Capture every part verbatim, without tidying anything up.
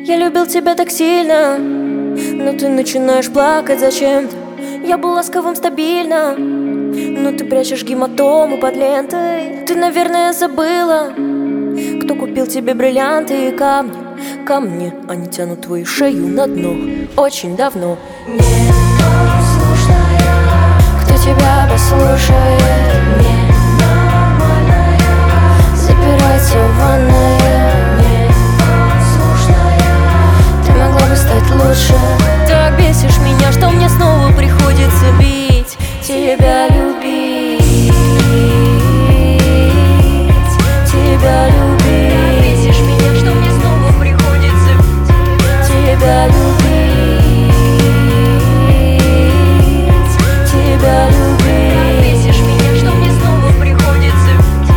Я любил тебя так сильно, но ты начинаешь плакать зачем-то. Я был ласковым стабильно, но ты прячешь гематому под лентой. Ты, наверное, забыла, кто купил тебе бриллианты и камни. Камни, они тянут твою шею на дно очень давно. Непослушная, кто тебя послушает? ненормальная, Запирайся в ванной. непослушная, Ты могла бы стать лучше. Так бесишь меня, что мне снова приходится бить тебя, любить, тебя любить. Бесишь меня, что мне снова приходится тебя любить, тебя любить. Бесишь меня, что мне снова приходится.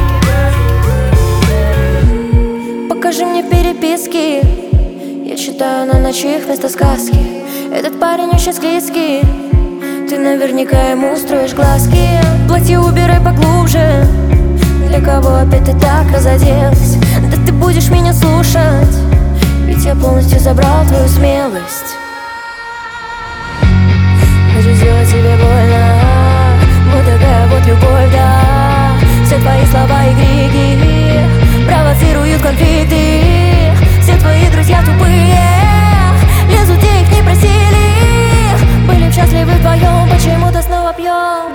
Покажи мне переписки, я читаю на ночах вместо сказки. Этот парень очень склизкий, ты наверняка ему устроишь глазки. Платье убирай поглубже, для кого опять ты так разоделась? Да ты будешь меня слушать, ведь я полностью забрал твою смелость. Хочу сделать тебе больно, вот такая вот любовь, да. Все твои слова и крики провоцируют конфликты. Все твои друзья тупые, лезут, где их не просили. Были счастливы вдвоем, почему-то снова пьем.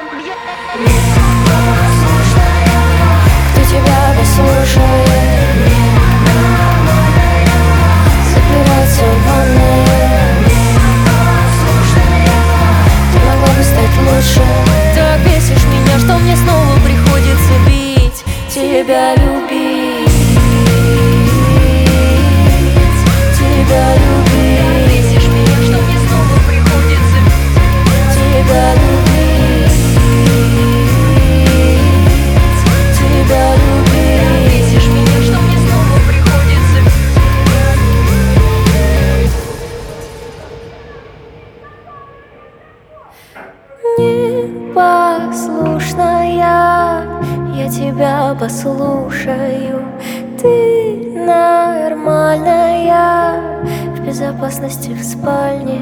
непослушная, Кто тебя послушает? ненормальная, Запирайся в ванной. непослушная, Ты могла бы стать лучше. Так бесишь меня, что мне снова приходится бить тебя, любить, тебя любить. Бесишь меня, что мне снова приходится тебя любить, тебя любить. Бесишь меня, что мне снова приходится. Непослушная, я тебя послушаю. Ты нормальная, в безопасности в спальне.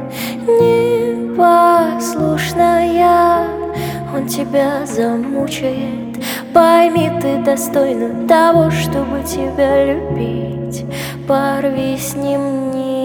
Непослушная, он тебя замучает. Пойми, ты достойна того, чтобы тебя любить. Порви с ним, не